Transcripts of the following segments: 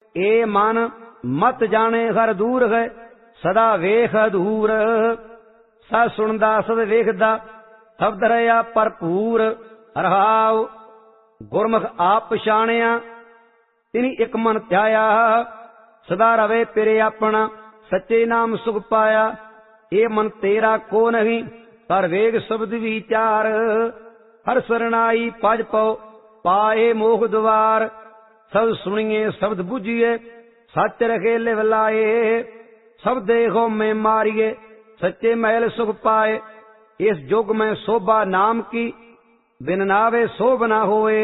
ए मन मत जाने हर दूर है, सदा वेख अधूर। सा सुनदा सद वेखदा, शब्द रहा भरपूर। रहाव गुरमुख आप पछाणिया, तिनी एक मन ध्याया। सदा रवे पिरे अपना, सच्चे नाम सुख पाया। ये मन तेरा को नहीं, कर वेग शब्द विचार। हर सरनाई पज पौ, पाए मोह द्वार। सब सुनिए शब्द बुझिए, सच रखे लिव लाए। सब देखो में मारिए, सच्चे महल सुख पाए। इस युग में शोभा नाम की, बिन नावे शोभ न होए।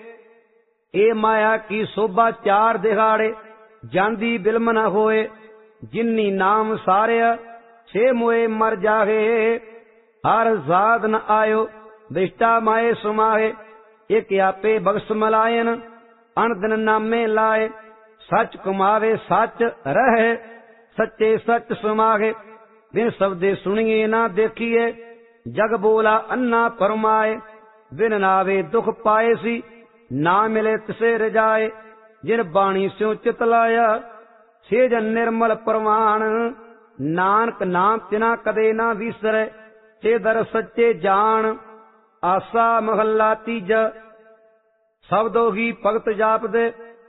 ए माया की शोभा चार दिहाड़े, जांदी बिलम न होए। जिन्नी नाम सारे, छे मोए मर जाहे। हर साध न आयो, विष्टा माए सुमाहे। एक आपे बख्श मलायन, अनदन नामे लाए। सच कमावे सच रहे, सच्चे सच सुमाहे। बिन शब्दे सुनिए ना देखिए, जग बोला अन्ना फरमाए। बिन नावे दुख पाए सी, ना मिले तिसे रजाए। जिन बाणी स्यों चित लाया, से जन निर्मल प्रमाण। नानक नाम तिना कदे ना विसरे, से दर सच्चे जान। आसा महला तीजा, शब्दो ही भगत जाप दे।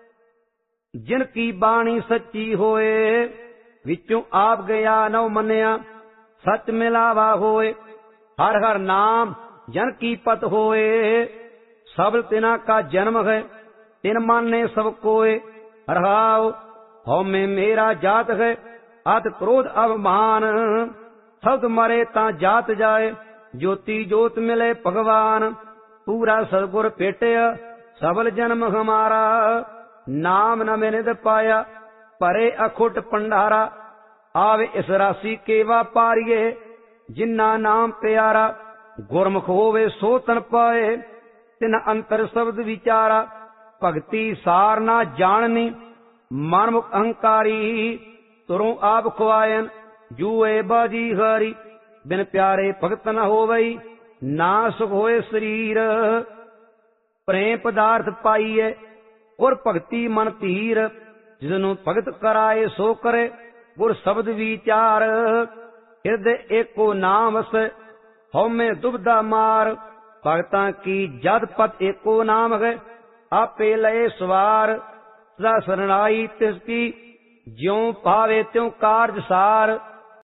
जिन की बाणी सच्ची होए, विचों आप गया नव मनिया। सच मिलावा होए, हर हर नाम जन की पत होए। सबल तिना का जन्म है, तिन माने सब कोय। रहाओ हौ में मेरा जात है, अत क्रोध अवमान। शब्द मरे ता जात जाए, ज्योति जोत मिले भगवान। पूरा सदगुर भेटे, सबल जन्म हमारा। नाम न में निध पाया, परे अखुट पंडारा। आवे इस राशि के वापारिये, जिन्ना नाम प्यारा। गुरमुख होवे सो तन पाए, तिन अंतर शब्द विचारा। भगति सार ना जाननी, मनमुख अहंकारी। तुरों आप खुआयन, जुए बाजी हारी। बिन प्यारे भगत न होवई, ना सुख होए शरीर। प्रेम पदार्थ पाइए, और भगति मन धीर। जिसनु भगत कराए सो करे, गुर शब्द विचार। हृदय एको नाम वस, हौ में दुबदा मार। भगतां की जद पत एको नाम है, आपे लय सवार। सदा शरणाई तिसकी, ज्यों पावे त्यों कारज सार।